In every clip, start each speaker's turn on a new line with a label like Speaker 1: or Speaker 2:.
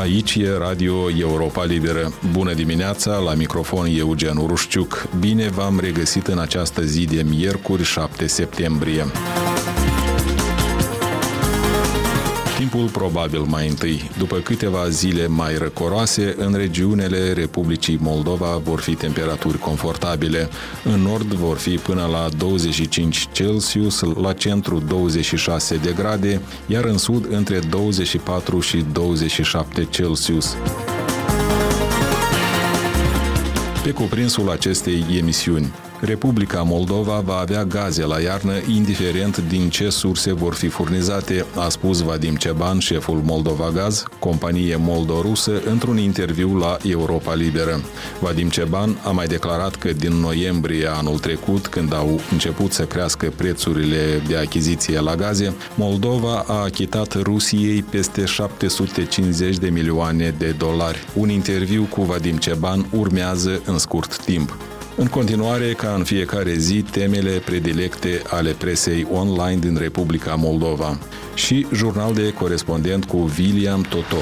Speaker 1: Aici e Radio Europa Liberă. Bună dimineața, la microfon Eugen Urușciuc. Bine v-am regăsit în această zi de miercuri, 7 septembrie. Timpul probabil mai întâi. După câteva zile mai răcoroase, în regiunile Republicii Moldova vor fi temperaturi confortabile. În nord vor fi până la 25 Celsius, la centru 26 de grade, iar în sud între 24 și 27 Celsius. Pe cuprinsul acestei emisiuni, Republica Moldova va avea gaze la iarnă, indiferent din ce surse vor fi furnizate, a spus Vadim Ceban, șeful Moldova Gaz, companie moldo-rusă, într-un interviu la Europa Liberă. Vadim Ceban a mai declarat că din noiembrie anul trecut, când au început să crească prețurile de achiziție la gaze, Moldova a achitat Rusiei peste 750 de milioane de dolari. Un interviu cu Vadim Ceban urmează în scurt timp. În continuare, ca în fiecare zi, temele predilecte ale presei online din Republica Moldova și jurnal de corespondent cu William Totoc.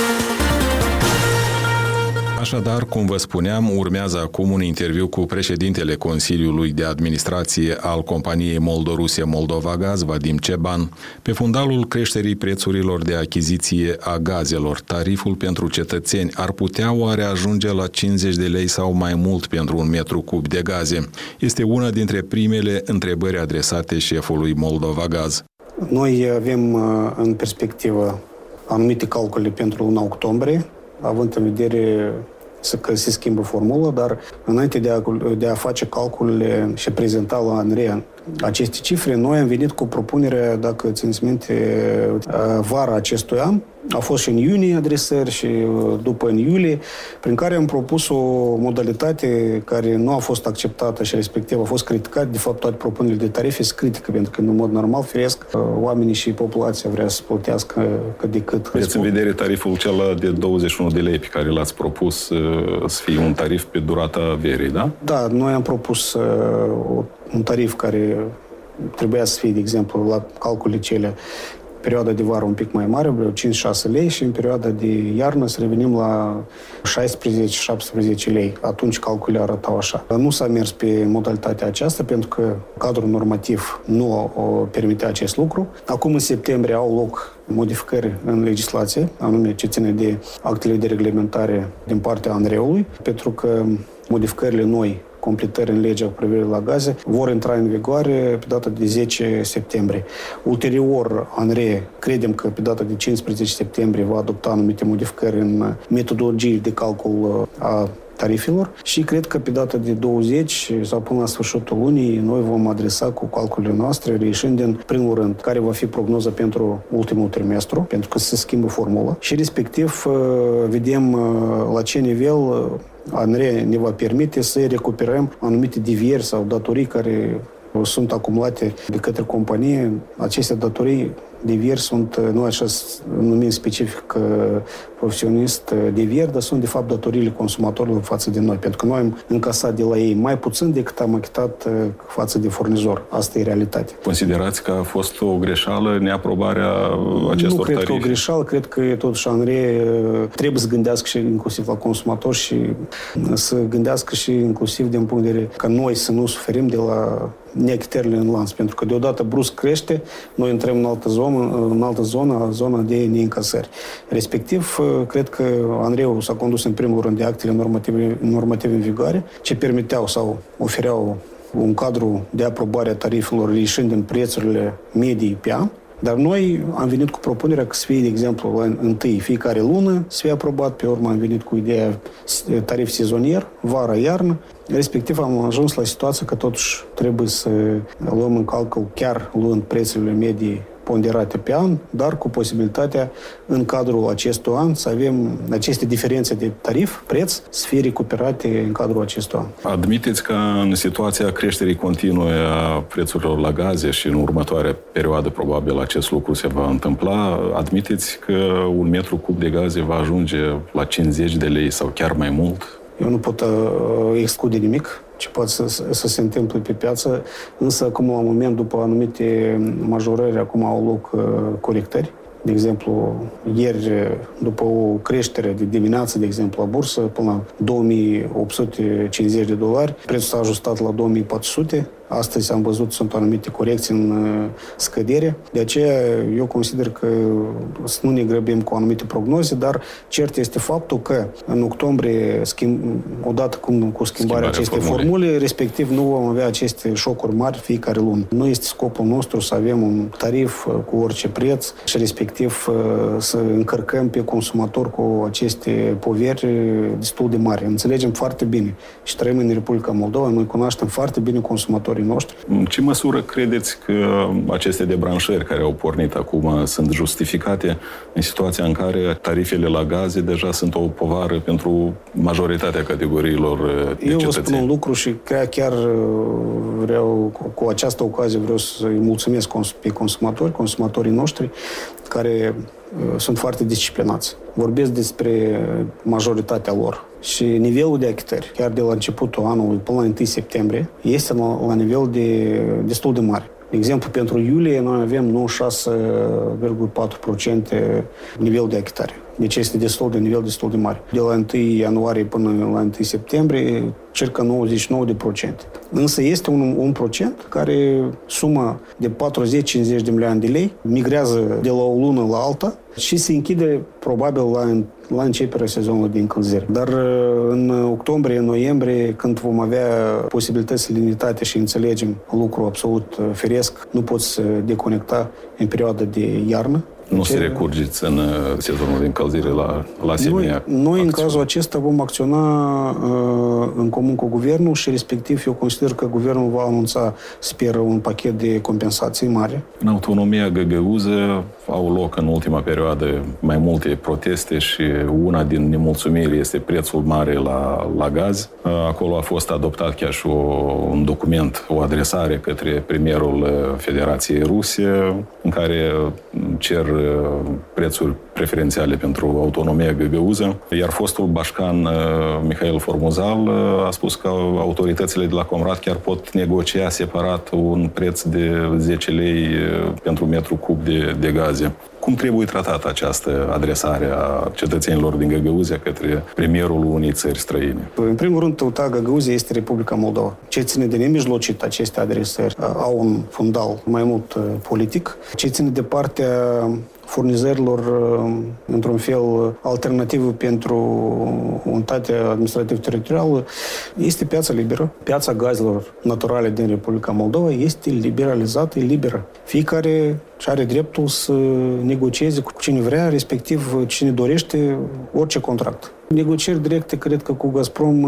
Speaker 1: Așadar, cum vă spuneam, urmează acum un interviu cu președintele Consiliului de Administrație al companiei moldoruse Moldova Gaz, Vadim Ceban. Pe fundalul creșterii prețurilor de achiziție a gazelor, tariful pentru cetățeni ar putea oare ajunge la 50 de lei sau mai mult pentru un metru cub de gaze? Este una dintre primele întrebări adresate șefului Moldova Gaz.
Speaker 2: Noi avem în perspectivă anumite calcule pentru luna octombrie, având în vedere că se schimbă formula, dar înainte de a face calculele și prezenta la ANRE aceste cifre, noi am venit cu propunerea, dacă țineți minte, vara acestui an. A fost și în iunie adresări și după în iulie, prin care am propus o modalitate care nu a fost acceptată și respectiv a fost criticată. De fapt, toate propunerile de tarife sunt critică, pentru că în mod normal, firesc, oamenii și populația vrea să plătească cât de cât.
Speaker 1: Aveți în vedere tariful cel de 21 de lei pe care l-ați propus să fie un tarif pe durata verii, da? Da,
Speaker 2: noi am propus un tarif care trebuia să fie, de exemplu, la calculele cele, perioada de vară un pic mai mare, vreo 5-6 lei și în perioada de iarnă să revenim la 16-17 lei. Atunci calculele arătau așa. Nu s-a mers pe modalitatea aceasta pentru că cadrul normativ nu o permite acest lucru. Acum în septembrie au loc modificări în legislație, anume ce ține de actele de reglementare din partea ANRE-ului, pentru că modificările noi, completări în legea cu privire la gaze, vor intra în vigoare pe data de 10 septembrie. Ulterior, ANRE, credem că pe data de 15 septembrie va adopta anumite modificări în metodologie de calcul a tarifelor și cred că pe data de 20 sau până la sfârșitul lunii noi vom adresa cu calculele noastre, reieșind din primul rând care va fi prognoza pentru ultimul trimestru, pentru că se schimbă formula și respectiv vedem la ce nivel ANRE ne va permite să recuperăm anumite devieri sau datorii care sunt acumulate de către companie. Aceste datorii devieri sunt, nu așa numim specific profesionist devieri, dar sunt de fapt datoriile consumatorilor față de noi, pentru că noi am încasat de la ei mai puțin decât am achitat față de furnizor. Asta e realitatea.
Speaker 1: Considerați că a fost o greșeală neaprobarea acestor tarife?
Speaker 2: Nu cred că o greșeală, cred că totuși ANRE trebuie să gândească și inclusiv la consumator și să gândească și inclusiv din punct de vedere că noi să nu suferim de la neachitările în lanț, pentru că deodată brusc crește, noi intrăm în altă zonă, zona de neîncasări. Respectiv, cred că ANRE-ul s-a condus în primul rând de actele normative în vigoare, ce permiteau sau ofereau un cadru de aprobare a tarifelor ieșind din prețurile medii pe an. Dar noi am venit cu propunerea că să fie, de exemplu, la întâi fiecare lună să fie aprobat, pe urmă am venit cu ideea tarif sezonier, vară-iarnă, respectiv am ajuns la situația că totuși trebuie să luăm în calcul chiar luând prețurile medii ponderate pe an, dar cu posibilitatea în cadrul acestui an să avem aceste diferențe de tarif, preț, să fie recuperate în cadrul acestui an.
Speaker 1: Admiteți că în situația creșterii continue a prețurilor la gaze și în următoarea perioadă probabil acest lucru se va întâmpla, admiteți că un metru cub de gaze va ajunge la 50 de lei sau chiar mai mult?
Speaker 2: Eu nu pot exclude nimic ce poate să se întâmple pe piață, însă acum la moment, după anumite majorări, acum au loc corectări De exemplu, ieri, după o creștere de dimineață, de exemplu, la bursă, până la $2.850, prețul s-a ajustat la 2.400. Astăzi am văzut, sunt anumite corecții în scădere. De aceea, eu consider că să nu ne grăbim cu anumite prognoze, dar cert este faptul că în octombrie, odată cu schimbarea acestei formule, respectiv nu vom avea aceste șocuri mari fiecare lună. Nu este scopul nostru să avem un tarif cu orice preț și respectiv să încărcăm pe consumator cu aceste poveri destul de mari. Înțelegem foarte bine și trăim în Republica Moldova, noi cunoaștem foarte bine consumatorii noștri.
Speaker 1: În ce măsură credeți că aceste debranșări care au pornit acum sunt justificate în situația în care tarifele la gaze deja sunt o povară pentru majoritatea categoriilor de cetățeni?
Speaker 2: Eu vă spun un lucru și chiar vreau, cu această ocazie vreau să-i mulțumesc pe consumatorii noștri care sunt foarte disciplinați. Vorbesc despre majoritatea lor. Și nivelul de achitări, chiar de la începutul anului până la 1 septembrie, este la nivel destul de mare. De exemplu, pentru iulie noi avem 96,4% nivel de achitare. Deci este nivel destul de mare. De la 1 ianuarie până la 1 septembrie, circa 99%. Însă este un procent care suma de 40-50 de milioane de lei migrează de la o lună la alta și se închide probabil la începerea sezonului de încălzire. Dar în octombrie, în noiembrie, când vom avea posibilități limitate și înțelegem lucru absolut firesc, nu poți deconecta în perioada de iarnă.
Speaker 1: Nu se recurgeți în sezonul de încălzire la asemenea
Speaker 2: Noi în cazul acesta vom acționa în comun cu guvernul și respectiv eu consider că guvernul va anunța, sper, un pachet de compensații mare.
Speaker 1: În autonomia găgăuză au loc în ultima perioadă mai multe proteste și una din nemulțumiri este prețul mare la gaz. Acolo a fost adoptat chiar și un document, o adresare către premierul Federației Ruse, în care cer prețuri preferențiale pentru autonomia găgăuză, iar fostul bașcan Mihail Formuzal a spus că autoritățile de la Comrat chiar pot negocia separat un preț de 10 lei pentru metru cub de gaze. Cum trebuie tratată această adresare a cetățenilor din Găgăuzia către premierul unei țări străine?
Speaker 2: În primul rând, tăuta Găgăuzia este Republica Moldova. Ce ține de nemijlocit aceste adresări au un fundal mai mult politic. Ce ține de partea furnizărilor, într-un fel, alternativă pentru unitatea administrativ-teritorială, este piața liberă. Piața gazelor naturale din Republica Moldova este liberalizată, liberă. Fiecare are dreptul să negocieze cu cine vrea, respectiv cine dorește orice contract. Negocieri directe, cred că cu Gazprom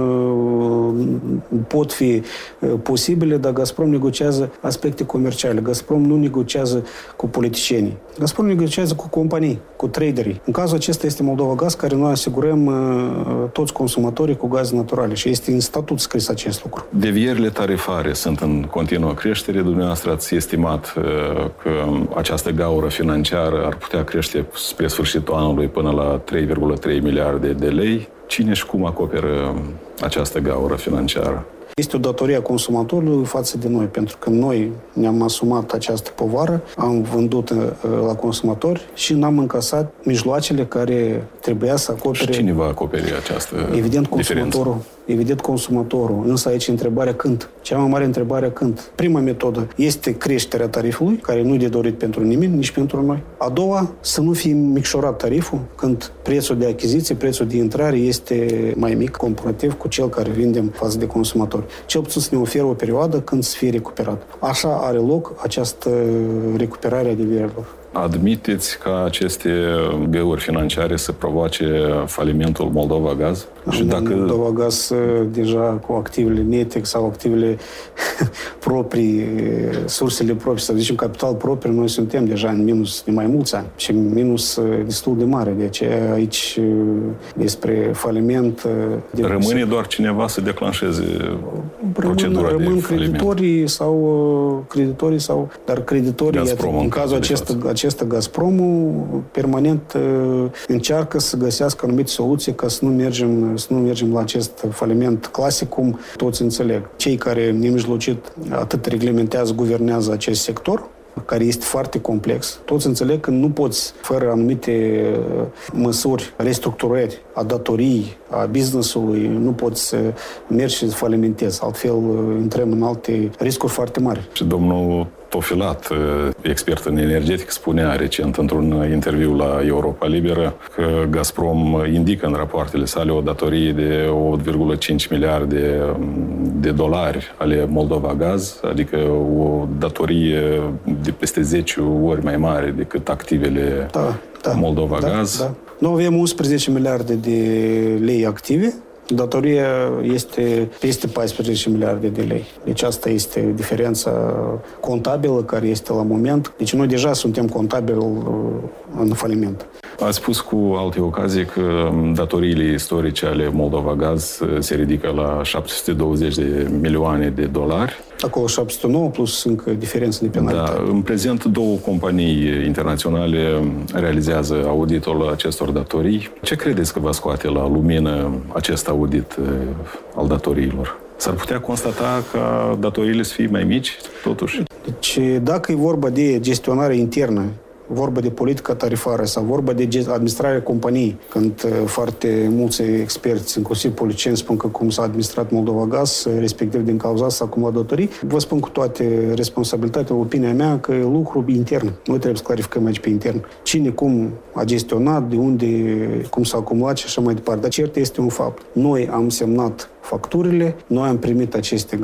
Speaker 2: pot fi posibile, dar Gazprom negociază aspecte comerciale. Gazprom nu negociază cu politicienii. Gazprom negociază cu companii, cu traderii. În cazul acesta este Moldova Gaz, care noi asigurăm toți consumatorii cu gaze naturale și este în statut scris acest lucru.
Speaker 1: Devierile tarifare sunt în continuă creștere. Dumneavoastră ați estimat că această gaură financiară ar putea crește spre sfârșitul anului până la 3,3 miliarde de lei. Cine și cum acoperă această gaură financiară?
Speaker 2: Este o datorie a consumatorului față de noi, pentru că noi ne-am asumat această povară, am vândut la consumatori și n-am încasat mijloacele care trebuia să acopere.
Speaker 1: Și cine va acoperi această
Speaker 2: diferență? Evident consumatorul. Însă aici întrebarea când. Cea mai mare întrebare când. Prima metodă este creșterea tarifului, care nu e de dorit pentru nimeni, nici pentru noi. A doua, să nu fie micșorat tariful când prețul de achiziție, prețul de intrare este mai mic comparativ cu cel care vindem față de consumatori. Cel puțin să ne oferă o perioadă când să fie recuperat. Așa are loc această recuperare a diverilor.
Speaker 1: Admiteți ca aceste găuri financiare să provoace falimentul Moldova Gaz?
Speaker 2: Și dacă Moldova Gaz deja cu activele NETEC sau activele proprii, sursele proprii, să zicem capital propriu, noi suntem deja în minus de mai mulți ani și minus destul de mare. De aceea aici despre faliment...
Speaker 1: Rămâne doar cineva să declanșeze procedura de faliment.
Speaker 2: Creditorii sau... Dar creditorii, în cazul acesta Gazpromul, permanent încearcă să găsească anumite soluții ca să nu mergem la acest faliment clasic, cum toți înțeleg. Cei care nemijlocit atât reglementează, guvernează acest sector, care este foarte complex. Toți înțeleg că nu poți, fără anumite măsuri, restructurări a datoriei, a business-ului, nu poți să mergi și să falimentezi. Altfel, intrăm în alte riscuri foarte mari.
Speaker 1: Și domnul Tofilat, expert în energetic, spunea recent într-un interviu la Europa Liberă că Gazprom indică în rapoartele sale o datorie de 8,5 miliarde de dolari ale Moldova Gaz, adică o datorie de peste 10 ori mai mare decât activele Moldova Gaz. Da.
Speaker 2: Noi avem 11 miliarde de lei active. Datoria este peste 14 miliarde de lei. Deci asta este diferența contabilă care este la moment. Deci noi deja suntem contabili în faliment.
Speaker 1: Ați spus cu alte ocazii că datoriile istorice ale Moldova Gaz se ridică la 720 de milioane de dolari.
Speaker 2: Acolo 709 plus încă diferență de penalitate.
Speaker 1: Da, în prezent 2 companii internaționale realizează auditul acestor datorii. Ce credeți că va scoate la lumină acest audit al datoriilor? S-ar putea constata ca datoriile să fie mai mici, totuși?
Speaker 2: Deci, dacă e vorba de gestionare internă, vorba de politică tarifară sau vorba de administrarea companiei, când foarte mulți experți, inclusiv politicieni, spun că cum s-a administrat Moldova Gaz, respectiv din cauza s-a acumulat datorii, vă spun cu toate responsabilitatea, opinia mea, că e lucru intern. Noi trebuie să clarificăm aici pe intern. Cine cum a gestionat, de unde, cum s-a acumulat și așa mai departe. Dar cert este un fapt. Noi am semnat facturile, noi am primit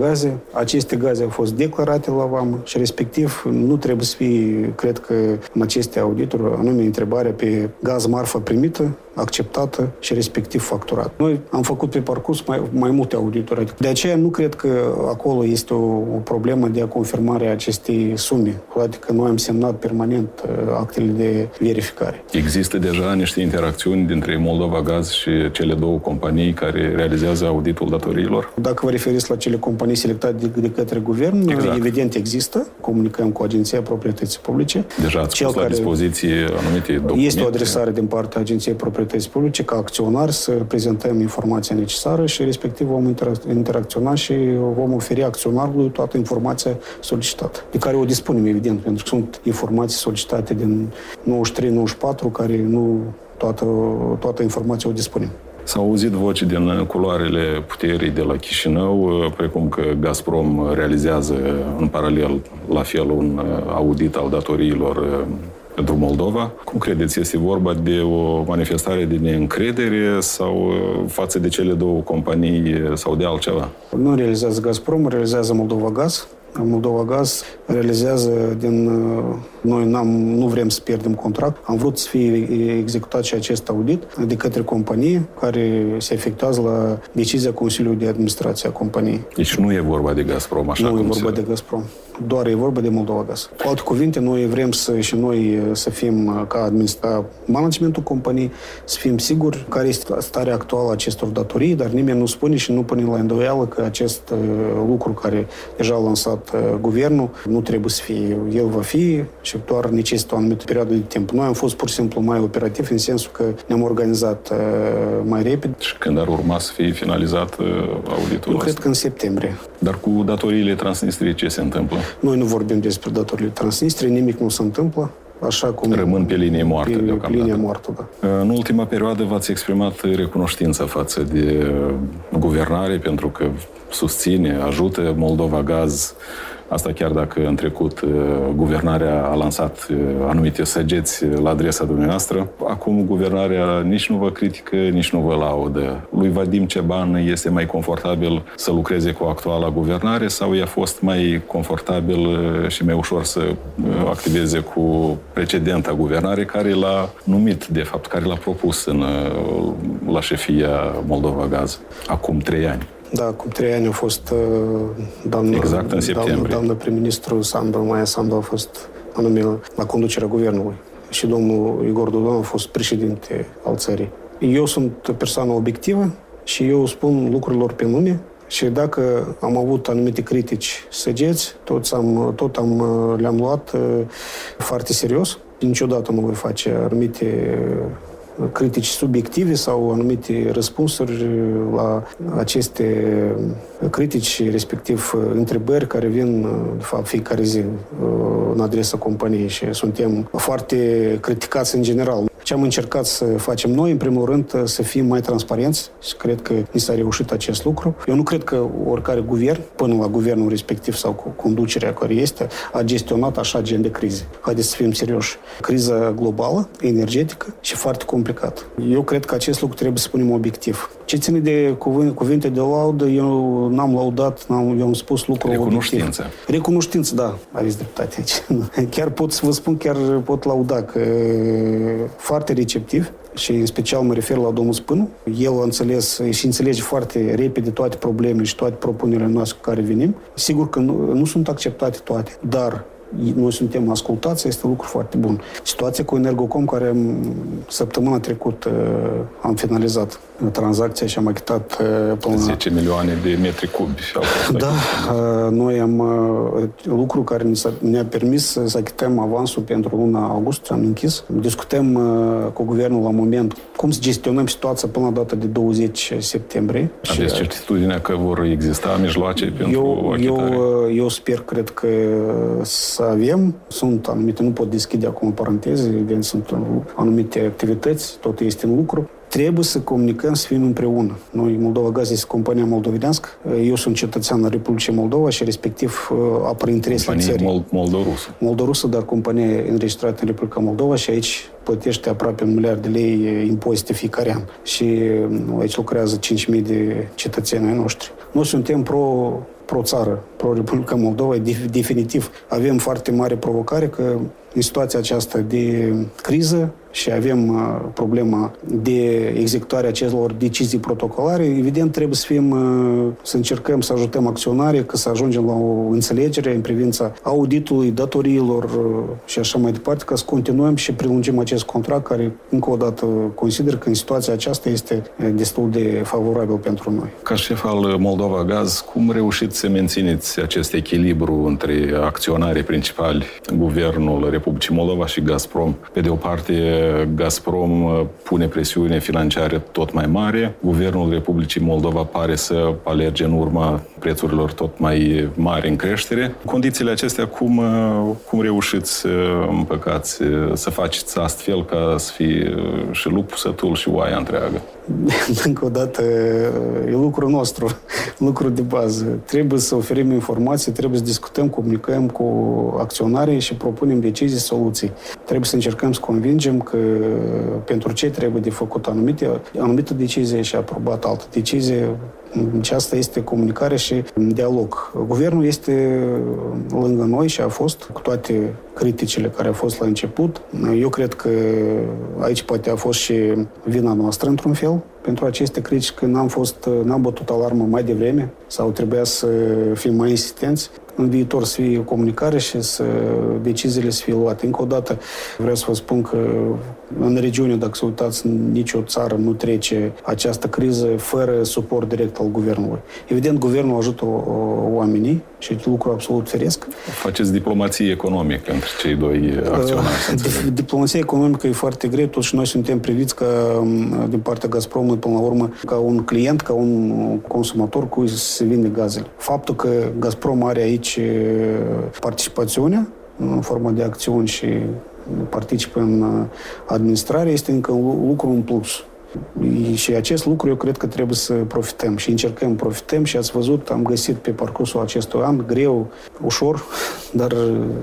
Speaker 2: aceste gaze au fost declarate la vamă și respectiv nu trebuie să fie, cred că în aceste audituri, anume întrebarea pe gaz marfă primită, acceptată și respectiv facturată. Noi am făcut pe parcurs mai multe audituri. De aceea nu cred că acolo este o problemă de a confirmare a acestei sume. Adică noi am semnat permanent actele de verificare.
Speaker 1: Există deja niște interacțiuni dintre Moldova Gaz și cele 2 companii care realizează auditul datoriilor?
Speaker 2: Dacă vă referiți la cele companii selectate de către guvern, exact. Evident există. Comunicăm cu Agenția Proprietății Publice.
Speaker 1: Deja ați pus la dispoziție anumite documente.
Speaker 2: Este o adresare din partea Agenției Proprietății Publice ca acționar să prezentăm informația necesară și respectiv vom interacționa și vom oferi acționarului toată informația solicitată, de care o dispunem, evident, pentru că sunt informații solicitate din 93-94, care nu toată informația o dispunem.
Speaker 1: S-au auzit voci din culoarele puterii de la Chișinău, precum că Gazprom realizează în paralel la fel un audit al datoriilor pentru Moldova. Cum credeți, este vorba de o manifestare de neîncredere sau față de cele 2 companii sau de altceva?
Speaker 2: Nu realizează Gazprom, realizează Moldova Gaz. Moldova Gaz realizează noi nu vrem să pierdem contract. Am vrut să fie executat și acest audit de către companie care se efectuează la decizia Consiliului de Administrație a companiei.
Speaker 1: Deci nu e vorba de Gazprom, așa cum
Speaker 2: Nu e vorba de Gazprom. Doar e vorba de Moldova Gaz. Cu alte cuvinte, noi vrem să fim ca managementul companiei, să fim siguri care este starea actuală a acestor datorii, dar nimeni nu spune și nu pune la îndoială că acest lucru care deja a lansat guvernul nu trebuie să fie. El va fi și doar necesită o anumită perioadă de timp. Noi am fost pur și simplu mai operativi în sensul că ne-am organizat mai repede.
Speaker 1: Și când ar urma să fie finalizat auditul?
Speaker 2: Eu cred că în septembrie.
Speaker 1: Dar cu datoriile Transnistriei ce se întâmplă?
Speaker 2: Noi nu vorbim despre datoriile Transnistriei, nimic nu se întâmplă. Așa cum
Speaker 1: rămân pe linie moartă deocamdată.
Speaker 2: Linie moartă, da.
Speaker 1: În ultima perioadă v-ați exprimat recunoștința față de guvernare pentru că susține, ajută Moldova Gaz. Asta chiar dacă în trecut guvernarea a lansat anumite săgeți la adresa dumneavoastră. Acum guvernarea nici nu vă critică, nici nu vă laudă. Lui Vadim Ceban este mai confortabil să lucreze cu actuala guvernare sau i-a fost mai confortabil și mai ușor să activeze cu precedenta guvernare care l-a numit, de fapt, care l-a propus la șefia Moldova Gaz acum 3 ani?
Speaker 2: Da, acum 3 ani a fost
Speaker 1: exact în septembrie.
Speaker 2: Doamna prim-ministru Maia Sandu a fost anume la conducerea guvernului și domnul Igor Dodon a fost președinte al țării. Eu sunt persoană obiectivă și eu spun lucrurilor pe nume și dacă am avut anumite critici săgeți, le-am luat foarte serios. Niciodată nu voi face anumite critici subiective sau anumite răspunsuri la aceste critici, respectiv întrebări care vin, de fapt, fiecare zi în adresa companiei și suntem foarte criticați în general. Ce am încercat să facem noi, în primul rând, să fim mai transparenți și cred că ni s-a reușit acest lucru. Eu nu cred că oricare guvern, până la guvernul respectiv sau cu conducerea care este, a gestionat așa gen de crize. Haideți să fim serioși. Criza globală, energetică și foarte complicată. Eu cred că acest lucru trebuie să spunem obiectiv. Ce ține de cuvinte de laudă, eu n-am laudat, eu am spus lucrul
Speaker 1: Recunoștință.
Speaker 2: obiectiv. Recunoștință, da, aveți dreptate aici. Chiar pot să vă spun, chiar pot lauda că foarte receptiv și în special mă refer la domnul Spânu. El a înțeles și înțelege foarte repede toate problemele și toate propunerile noastre cu care venim. Sigur că nu sunt acceptate toate, dar noi suntem ascultați, este un lucru foarte bun. Situația cu Energocom, care săptămâna trecută am finalizat tranzacția și am achitat
Speaker 1: până 10 milioane de metri cubi.
Speaker 2: Da, noi am lucru care ne-a permis să achităm avansul pentru luna august, am închis. Discutăm cu guvernul la moment cum să gestionăm situația până la data de 20 septembrie.
Speaker 1: Aveți certitudinea că vor exista mijloace pentru achitare?
Speaker 2: Eu sper, cred că să avem. Sunt anumite, nu pot deschide acum paranteze, evident sunt anumite activități, tot este în lucru. Trebuie să comunicăm, să fim împreună. Noi, Moldova Gaz, este compania moldovenească. Eu sunt cetățean al Republicii Moldova și respectiv apăr interesele țării.
Speaker 1: Moldorusă.
Speaker 2: Moldorusă, dar companie înregistrată în Republica Moldova și aici plătește aproape 1 miliard de lei impozite fiecare an. Și aici lucrează 5.000 de cetățeni ai noștri. Noi suntem pro-țară, pro-Republica Moldova, definitiv. Avem foarte mare provocare că în situația aceasta de criză și avem problema de executare acelor decizii protocolare, evident trebuie să încercăm să ajutăm acționarii, că să ajungem la o înțelegere în privința auditului, datoriilor și așa mai departe, ca să continuăm și prelungim acest contract care, încă o dată, consider că în situația aceasta este destul de favorabil pentru noi.
Speaker 1: Ca șef al Moldova Gaz, cum reușiți să mențineți acest echilibru între acționarii principali, Guvernul Republicii Moldova și Gazprom? Pe de o parte, Gazprom pune presiune financiară tot mai mare. Guvernul Republicii Moldova pare să alerge în urma prețurilor tot mai mari în creștere. Condițiile acestea, cum reușiți să împăcați, să faceți astfel ca să fie și lup sătul și oaia întreagă?
Speaker 2: Încă o dată, e lucrul nostru, lucru de bază. Trebuie să oferim informații, trebuie să discutăm, comunicăm cu acționarii și propunem decizii, soluții. Trebuie să încercăm să convingem că pentru ce trebuie de făcut anumite decizie și aprobat altă decizie. Și asta este comunicare și dialog. Guvernul este lângă noi și a fost cu toate criticile care au fost la început. Eu cred că aici poate a fost și vina noastră într-un fel pentru aceste critici, că n-am bătut alarmă mai devreme sau trebuia să fim mai insistenți. În viitor să fie comunicare și deciziile să fie luate. Încă o dată vreau să vă spun că în regiune, dacă să uitați, nicio țară nu trece această criză fără suport direct al guvernului. Evident, guvernul ajută oamenii și lucru absolut firesc.
Speaker 1: Faceți diplomație economică între cei doi acționari.
Speaker 2: Diplomația economică e foarte greu, totuși noi suntem priviți din partea Gazpromului, până la urmă, ca un client, ca un consumator cui se vinde gazele. Faptul că Gazprom are aici participațiunea în formă de acțiuni și participă în administrare, este încă un lucru în plus. Și acest lucru eu cred că trebuie să profităm și profităm și ați văzut, am găsit pe parcursul acestui an, greu, ușor, dar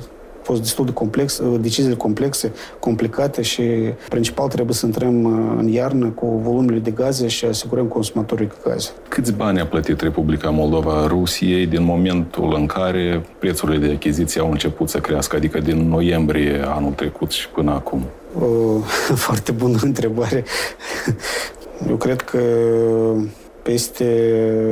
Speaker 2: a fost destul de complex, deciziile complexe, complicate și principal trebuie să intrăm în iarnă cu volumele de gaze și asigurăm consumatorii cu gaze.
Speaker 1: Câți bani a plătit Republica Moldova Rusiei din momentul în care prețurile de achiziție au început să crească, adică din noiembrie anul trecut și până acum?
Speaker 2: Foarte bună întrebare. Eu cred că peste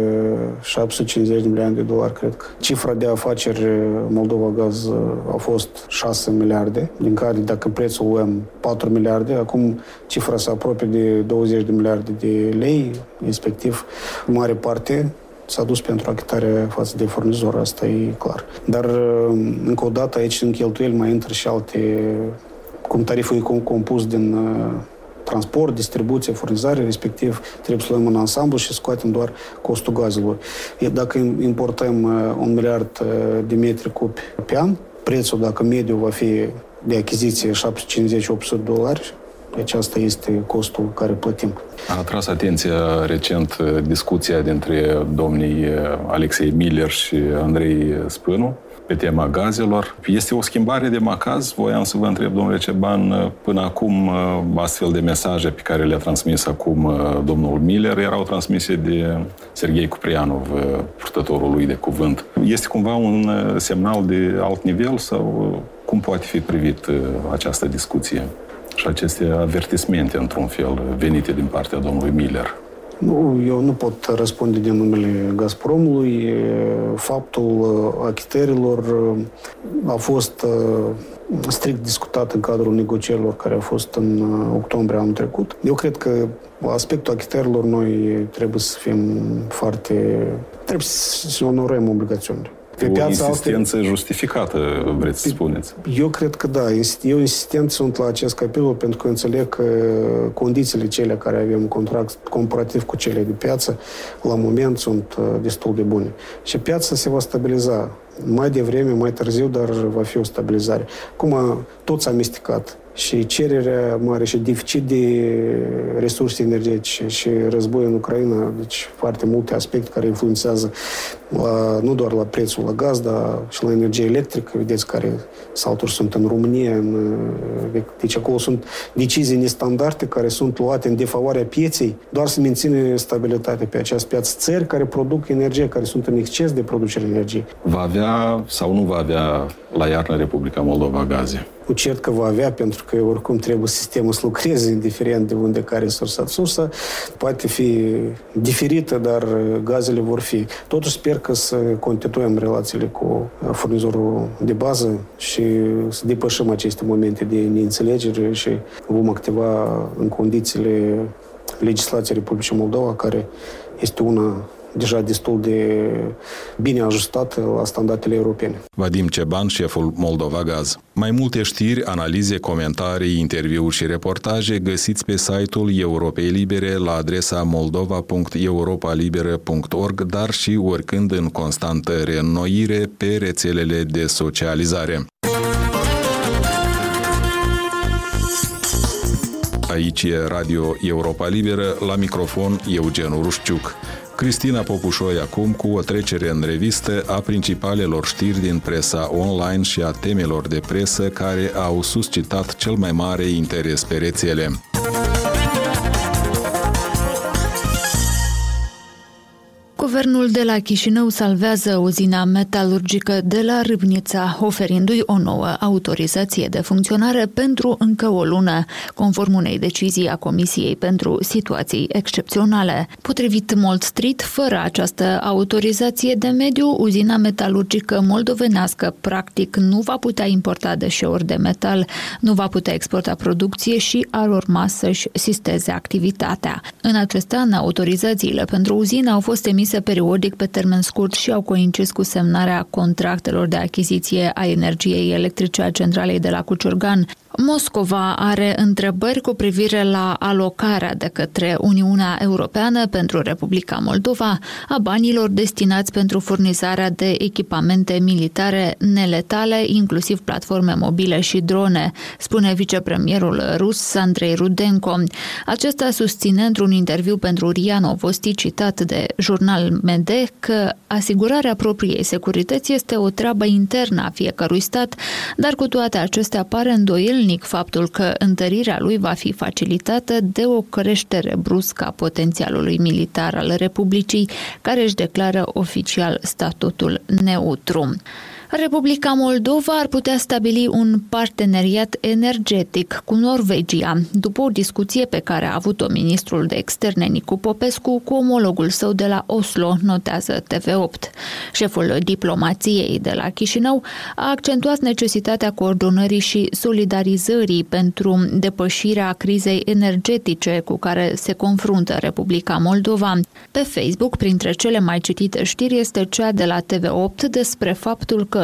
Speaker 2: 750 de milioane de dolari, cred că. Cifra de afaceri Moldova Gaz a fost 6 miliarde, din care, dacă prețul luăm 4 miliarde, acum cifra se apropie de 20 de miliarde de lei, respectiv, mare parte s-a dus pentru achitarea față de furnizor, asta e clar. Dar, încă o dată, aici în cheltuieli mai intră și alte, cum tariful e compus din transport, distribuție, furnizare, respectiv trebuie să luăm în ansamblu și scoatem doar costul gazelor. Dacă importăm 1 miliard de metri cubi pe an, prețul, dacă mediu va fi de achiziție $750-800, deci asta este costul care plătim.
Speaker 1: A atras atenția recent discuția dintre domnii Alexei Miller și Andrei Spânu pe tema gazelor. Este o schimbare de macaz? Voiam să vă întreb, domnule Ceban, până acum astfel de mesaje pe care le-a transmis acum domnul Miller erau transmise de Serghei Cuprianov, purtătorul lui de cuvânt. Este cumva un semnal de alt nivel sau cum poate fi privit această discuție și aceste avertismente, într-un fel, venite din partea domnului Miller?
Speaker 2: Nu, eu nu pot răspunde din numele Gazpromului. Faptul achitărilor a fost strict discutat în cadrul negocierilor care au fost în octombrie anul trecut. Eu cred că aspectul achitărilor noi trebuie să fim trebuie să onorăm obligațiunile.
Speaker 1: Pe o insistență justificată, vreți să spuneți?
Speaker 2: Eu cred că da. Eu insistent sunt la acest capitol pentru că înțeleg că condițiile cele care avem în contract comparativ cu cele de piață la moment sunt destul de bune. Și piața se va stabiliza. Mai devreme, mai târziu, dar va fi o stabilizare. Acum, tot s-a amestecat. Și cererea mare și deficit de resurse energetice și război în Ucraina, deci foarte multe aspecte care influențează nu doar la prețul la gaz, dar și la energie electrică, vedeți care salturi sunt în România. Deci acolo sunt decizii nestandarde care sunt luate în defavoarea pieței, doar să mențină stabilitatea pe această piață. Țări care produc energie, care sunt în exces de producere energiei.
Speaker 1: Va avea sau nu va avea la iarnă Republica Moldova gaze?
Speaker 2: Cu cert că va avea, pentru că oricum trebuie sistemul să lucreze, indiferent de unde care sursa. Poate fi diferită, dar gazele vor fi. Totuși sper că să continuăm relațiile cu furnizorul de bază și să depășim aceste momente de neînțelegere și vom activa în condițiile legislației Republicii Moldova, care este una deja destul de bine ajustată la standardele europene.
Speaker 1: Vadim Ceban, șeful Moldova Gaz. Mai multe știri, analize, comentarii, interviuri și reportaje găsiți pe site-ul Europei Libere la adresa moldova.europalibera.org, dar și oricând în constantă reînnoire pe rețelele de socializare. Aici e Radio Europa Liberă, la microfon Eugen Rușciuc. Cristina Popușoi acum cu o trecere în revistă a principalelor știri din presa online și a temelor de presă care au suscitat cel mai mare interes pe rețele.
Speaker 3: Guvernul de la Chișinău salvează uzina metalurgică de la Râbnița, oferindu-i o nouă autorizație de funcționare pentru încă o lună, conform unei decizii a Comisiei pentru Situații Excepționale. Potrivit Mold Street, fără această autorizație de mediu, uzina metalurgică moldovenească practic nu va putea importa deșeuri de metal, nu va putea exporta producție și ar urma să-și sisteze activitatea. În acest an, autorizațiile pentru uzină au fost emise periodic pe termen scurt și au coincis cu semnarea contractelor de achiziție a energiei electrice a centralei de la Cuciurgan. Moscova are întrebări cu privire la alocarea de către Uniunea Europeană pentru Republica Moldova a banilor destinați pentru furnizarea de echipamente militare neletale, inclusiv platforme mobile și drone, spune vicepremierul rus Andrei Rudenko. Acesta susține într-un interviu pentru RIA Novosti, citat de jurnal MD, că asigurarea propriei securități este o treabă internă a fiecărui stat, dar cu toate acestea pare îndoielnic faptul că întărirea lui va fi facilitată de o creștere bruscă a potențialului militar al Republicii, care își declară oficial statutul neutru. Republica Moldova ar putea stabili un parteneriat energetic cu Norvegia, după o discuție pe care a avut-o ministrul de externe Nicu Popescu cu omologul său de la Oslo, notează TV8. Șeful diplomației de la Chișinău a accentuat necesitatea coordonării și solidarizării pentru depășirea crizei energetice cu care se confruntă Republica Moldova. Pe Facebook, printre cele mai citite știri, este cea de la TV8 despre faptul că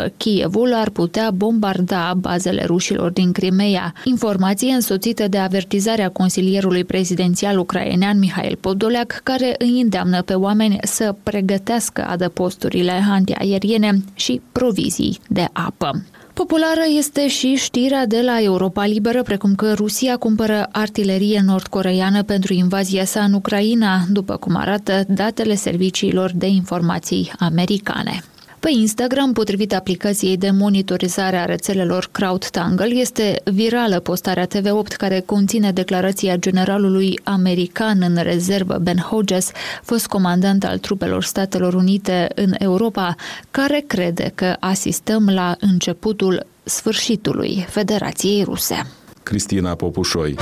Speaker 3: că Kievul ar putea bombarda bazele rușilor din Crimeea, informație însoțită de avertizarea consilierului prezidențial ucrainean Mihail Podolyak, care îi îndeamnă pe oameni să pregătească adăposturile antiaeriene și provizii de apă. Populară este și știrea de la Europa Liberă, precum că Rusia cumpără artilerie nord-coreeană pentru invazia sa în Ucraina, după cum arată datele serviciilor de informații americane. Pe Instagram, potrivit aplicației de monitorizare a rețelelor CrowdTangle, este virală postarea TV8 care conține declarația generalului american în rezervă Ben Hodges, fost comandant al trupelor Statelor Unite în Europa, care crede că asistăm la începutul sfârșitului Federației Ruse.
Speaker 1: Cristina Popușoi.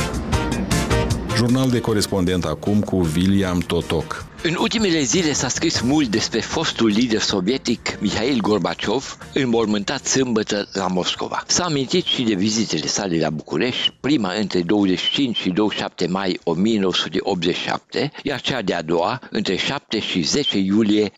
Speaker 1: Jurnal de corespondent acum cu William Totoc.
Speaker 4: În ultimele zile s-a scris mult despre fostul lider sovietic Mihail Gorbaciov, înmormântat sâmbătă la Moscova. S-a amintit și de vizitele sale la București, prima între 25 și 27 mai 1987, iar cea de-a doua între 7 și 10 iulie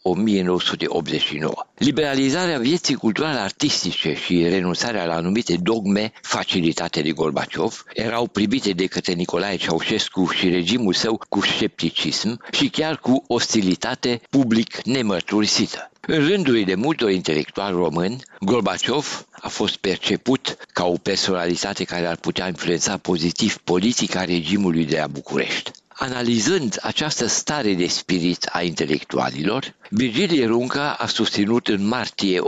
Speaker 4: 1989. Liberalizarea vieții culturale artistice și renunțarea la anumite dogme facilitate de Gorbaciov erau privite de către Nicolae Ceaușescu și regimul său cu scepticism și chiar cu ostilitate public nemărturisită. În rândurile multor intelectuali români, Gorbaciov a fost perceput ca o personalitate care ar putea influența pozitiv politica regimului de la București. Analizând această stare de spirit a intelectualilor, Virgilie Runcă a susținut în martie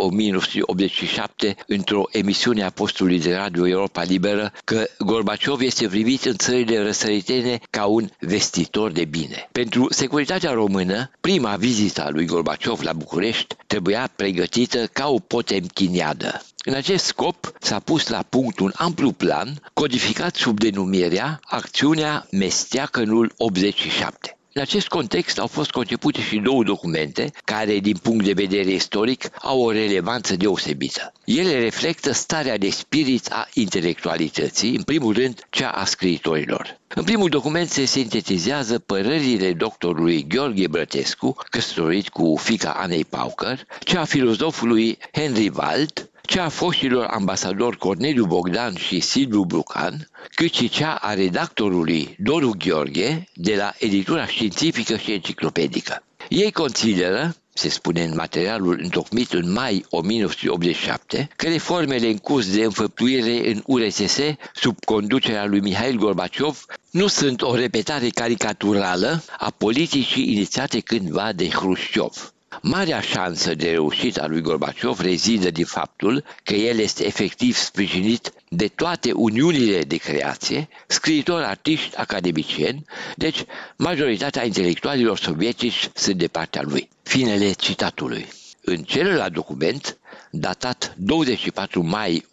Speaker 4: 1987 într-o emisiune a postului de radio Europa Liberă că Gorbaciov este privit în țările răsăritene ca un vestitor de bine. Pentru securitatea română, prima vizită a lui Gorbaciov la București trebuia pregătită ca o potemkiniadă. În acest scop s-a pus la punct un amplu plan codificat sub denumirea Acțiunea Mesteacănul 87. În acest context au fost concepute și două documente care, din punct de vedere istoric, au o relevanță deosebită. Ele reflectă starea de spirit a intelectualității, în primul rând cea a scriitorilor. În primul document se sintetizează părerile doctorului Gheorghe Brătescu, căsătorit cu fiica Anei Paucăr, cea a filozofului Henry Wald, cea a foștilor ambasadori Corneliu Bogdan și Silviu Brucan, cât și cea a redactorului Doru Gheorghe de la editura științifică și enciclopedică. Ei consideră, se spune în materialul întocmit în mai 1987, că reformele în curs de înfăptuire în URSS sub conducerea lui Mihail Gorbaciov nu sunt o repetare caricaturală a politicii inițiate cândva de Hrușciov. Marea șansă de reușită a lui Gorbaciov rezidă din faptul că el este efectiv sprijinit de toate uniunile de creație, scriitori, artiști, academicieni, deci majoritatea intelectualilor sovietici sunt de partea lui. Finele citatului. În celălalt document, datat 24 mai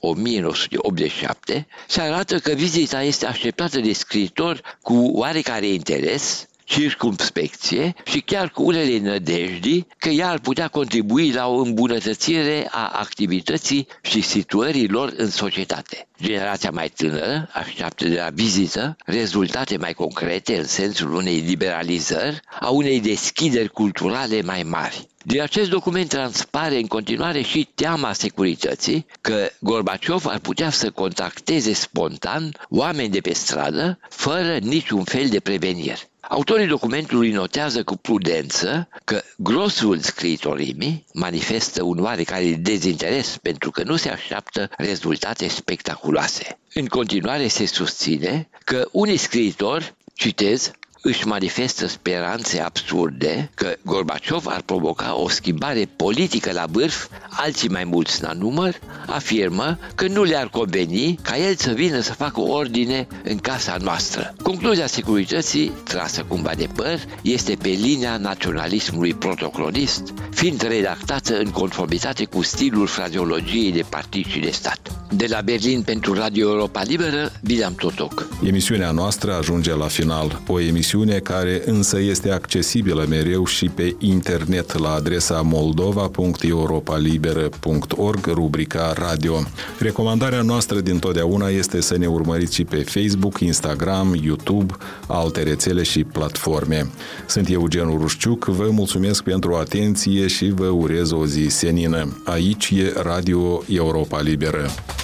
Speaker 4: 1987, se arată că vizita este așteptată de scriitori cu oarecare interes, circumspecție și chiar cu unele nădejdi că ea ar putea contribui la o îmbunătățire a activității și situării lor în societate. Generația mai tânără așteaptă de la vizită rezultate mai concrete în sensul unei liberalizări, a unei deschideri culturale mai mari. Din acest document transpare în continuare și teama securității că Gorbaciov ar putea să contacteze spontan oameni de pe stradă fără niciun fel de prevenire. Autorii documentului notează cu prudență că grosul scriitorimii manifestă un oarecare dezinteres pentru că nu se așteaptă rezultate spectaculoase. În continuare se susține că unii scriitori, citez, își manifestă speranțe absurde că Gorbaciov ar provoca o schimbare politică la vârf, alții mai mulți la număr, afirmă că nu le-ar conveni ca el să vină să facă ordine în casa noastră. Concluzia securității, trasă cumva de păr, este pe linia naționalismului protocolist, fiind redactată în conformitate cu stilul frazeologiei de partid și de stat. De la Berlin pentru Radio Europa Liberă, William Totoc.
Speaker 1: Emisiunea noastră ajunge la final. O emisiune emisiune care însă este accesibilă mereu și pe internet la adresa moldova.europalibera.org, rubrica radio. Recomandarea noastră dintotdeauna este să ne urmăriți și pe Facebook, Instagram, YouTube, alte rețele și platforme. Sunt Eugen Urușciuc, vă mulțumesc pentru atenție și vă urez o zi senină. Aici e Radio Europa Liberă.